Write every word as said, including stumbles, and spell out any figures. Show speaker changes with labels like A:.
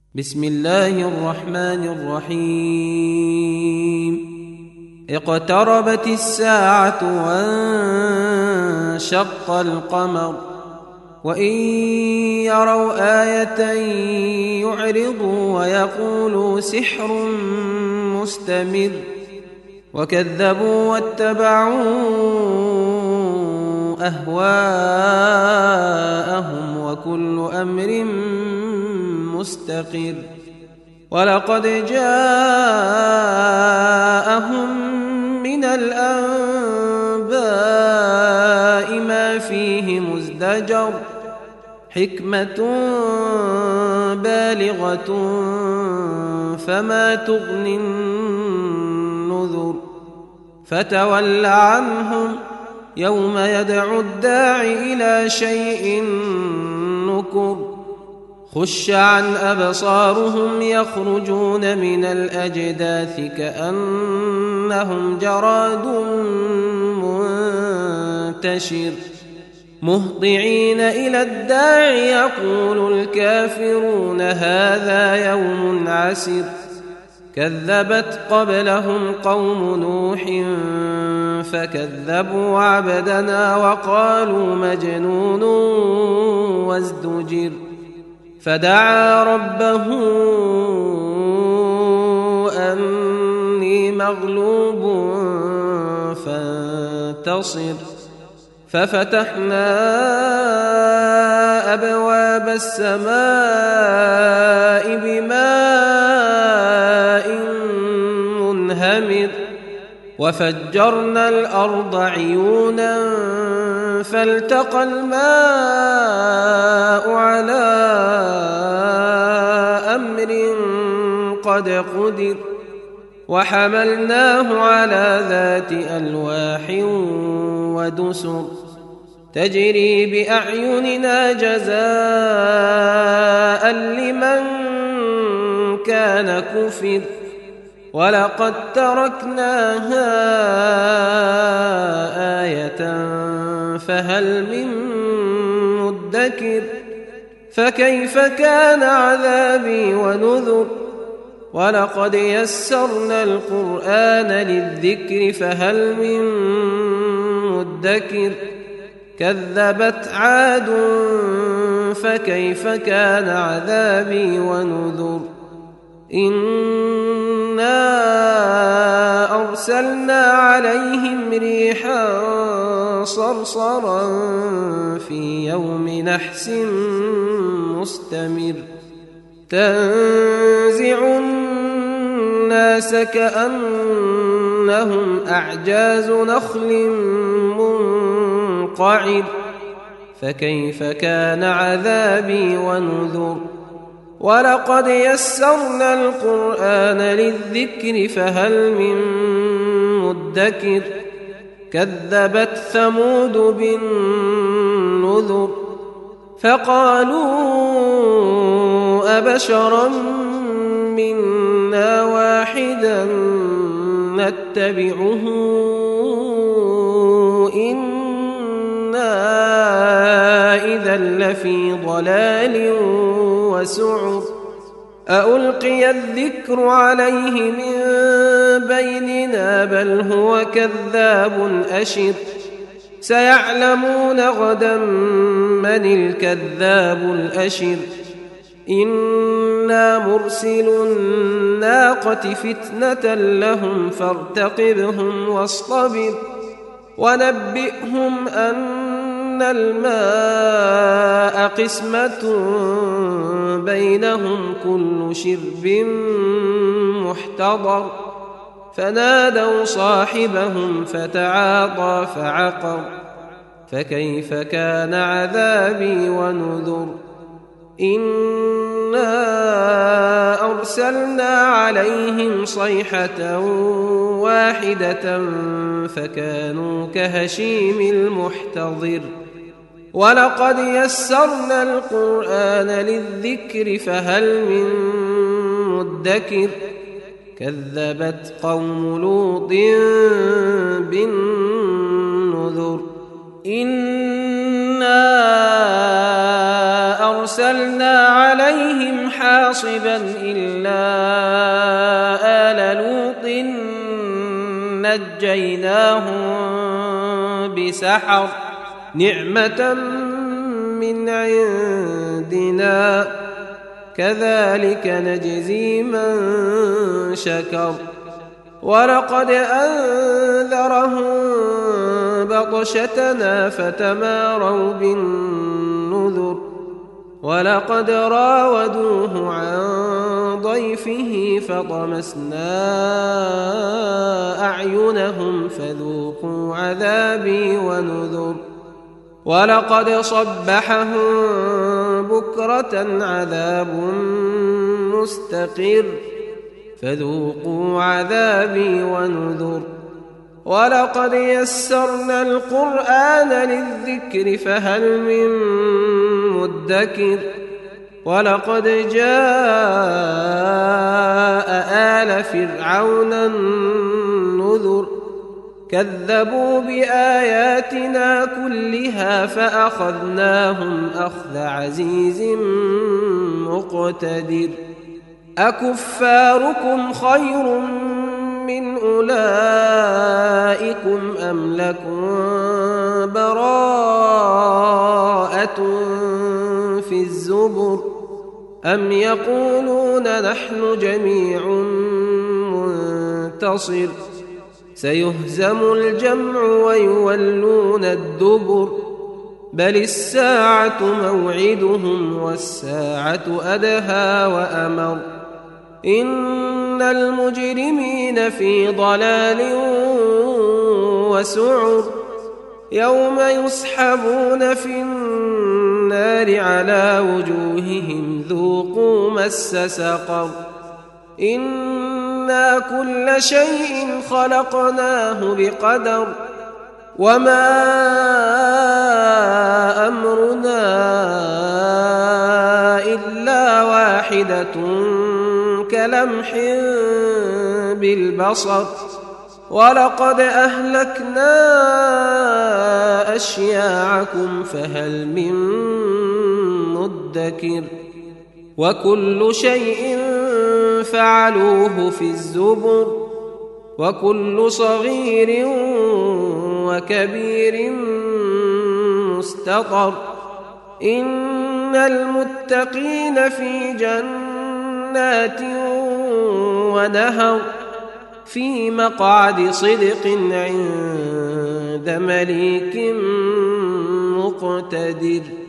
A: بسم الله الرحمن الرحيم اقتربت الساعة وانشق القمر وإن يروا آية يعرضوا ويقولوا سحر مستمر وكذبوا واتبعوا أهواءهم وكل أمر مستقر ولقد جاءهم من الأنباء ما فيه مزدجر حكمة بالغة فما تغني النذر فتول عنهم يوم يدعو الداع إلى شيء نكر خش عن أبصارهم يخرجون من الأجداث كأنهم جراد منتشر مهطعين إلى الداع يقول الكافرون هذا يوم عسر كذبت قبلهم قوم نوح فكذبوا عبدنا وقالوا مجنون وازدجر فدعا ربه أني مغلوب فانتصر ففتحنا أبواب السماء بماء منهمر وفجرنا الأرض عيونا فالتقى الماء على أمر قد قدر وحملناه على ذات ألواح ودسر تجري بأعيننا جزاء لمن كان كفر ولقد تركناها آية فهل من مدكر فكيف كان عذابي ونذر ولقد يسرنا القرآن للذكر فهل من مدكر كذبت عاد فكيف كان عذابي ونذر إنا أرسلنا عليهم ريحا صرصرا في يوم نحس مستمر تنزع الناس كأنهم أعجاز نخل منقعر فكيف كان عذابي ونذر ولقد يسرنا القرآن للذكر فهل من مدكر كذبت ثمود بالنذر فقالوا أبشرا منا واحدا نتبعه إنا إذا لفي ضلال وسعر أألقي الذكر عليه من بيننا بل هو كذاب أشر سيعلمون غدا من الكذاب الأشر إنا مرسل الناقة فتنة لهم فارتقبهم واصطبر ونبئهم أن الماء قسمة بينهم كل شرب محتضر فنادوا صاحبهم فتعاطى فعقر فكيف كان عذابي ونذر إنا أرسلنا عليهم صيحة واحدة فكانوا كهشيم المحتضر ولقد يسرنا القرآن للذكر فهل من مدكر كذبت قوم لوط بالنذر إنا أرسلنا عليهم حاصبا إلا آل لوط نجيناهم بسحر نعمة من عندنا كذلك نجزي من شكر ولقد أنذرهم بطشتنا فتماروا بالنذر ولقد راودوه عن ضيفه فطمسنا أعينهم فذوقوا عذابي ونذر ولقد صبحهم بكرة عذاب مستقر فذوقوا عذابي ونذر ولقد يسرنا القرآن للذكر فهل من مدكر ولقد جاء آل فرعون النذر كذبوا بآياتنا كلها فأخذناهم أخذ عزيز مقتدر أكفاركم خير من أولئكم أم لكم براءة في الزبر أم يقولون نحن جميع منتصر سيهزم الجمع ويولون الدبر بل الساعة موعدهم والساعة أدهى وأمر إن المجرمين في ضلال وسعر يوم يسحبون في النار على وجوههم ذوقوا مس سقر إنا كل شيء خلقناه بقدر وما أمرنا إلا واحدة كلمح بالبصر ولقد أهلكنا أشياعكم فهل من مدكر وكل شيء فعلوه في الزبر وكل صغير وكبير مستطر إن المتقين في جنات ونهر في مقعد صدق عند مليك مقتدر.